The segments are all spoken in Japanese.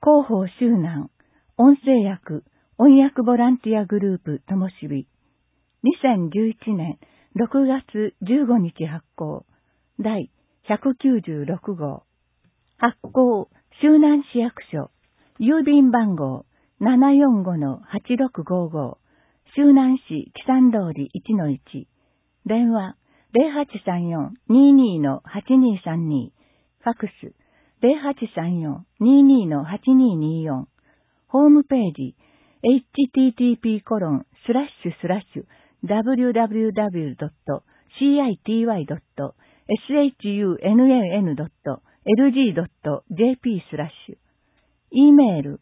広報周南、音声訳、音訳ボランティアグループともしび、2011年6月15日発行、第196号。発行、周南市役所、郵便番号 745-8655、周南市木山通り 1-1、電話 0834-22-8232、ファクス 0834-22-8224、ホームページ http://www.citY.shunnan.lg.jp/、e メール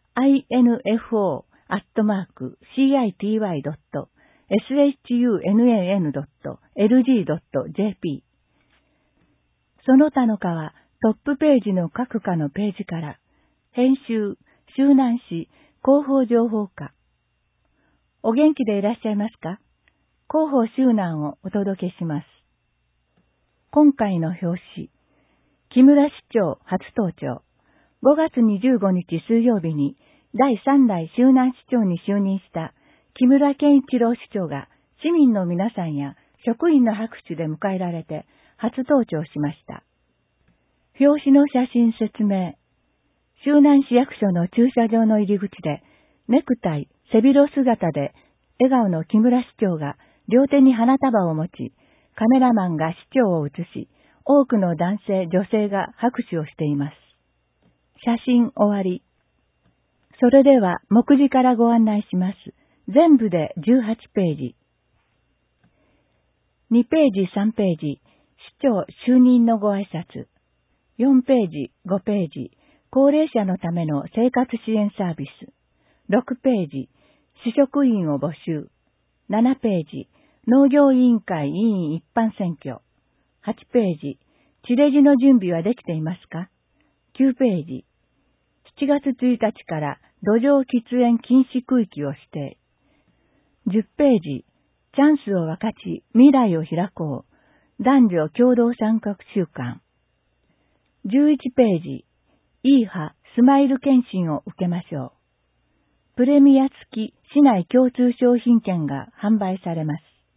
info@citY.shunnan.lg.jp。 その他の課はトップページの各課のページから、編集、周南市広報情報課。お元気でいらっしゃいますか？広報周南をお届けします。今回の表紙、木村市長初登庁。5月25日水曜日に第3代周南市長に就任した木村健一郎市長が市民の皆さんや職員の拍手で迎えられて初登庁しました。表紙の写真説明。周南市役所の駐車場の入り口でネクタイ、背広姿で笑顔の木村市長が両手に花束を持ち、カメラマンが市長を写し、多くの男性、女性が拍手をしています。写真終わり。それでは目次からご案内します。全部で18ページ。2ページ、3ページ、市長就任のご挨拶。4ページ、5ページ、高齢者のための生活支援サービス。6ページ、市職員を募集。7ページ、農業委員会委員一般選挙。8ページ、地レジの準備はできていますか？ 9 ページ、7月1日から路上喫煙禁止区域を指定。10ページ、チャンスを分かち未来を開こう。男女共同参画週間。11ページ、いい歯スマイル検診を受けましょう。プレミア付き市内共通商品券が販売されます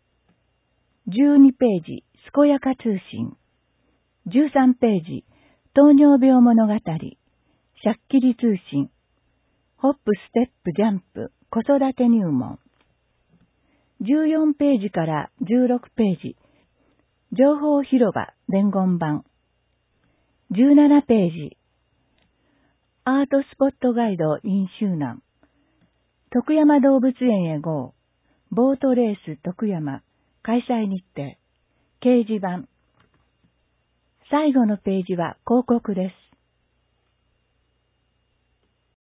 。12ページ、健やか通信。13ページ、糖尿病物語。しゃっきり通信。ホップステップジャンプ子育て入門。14ページから16ページ、情報広場伝言版。17ページ、アートスポットガイド in 周南。徳山動物園へ GO。ボートレース徳山。開催日程。掲示板。最後のページは広告です。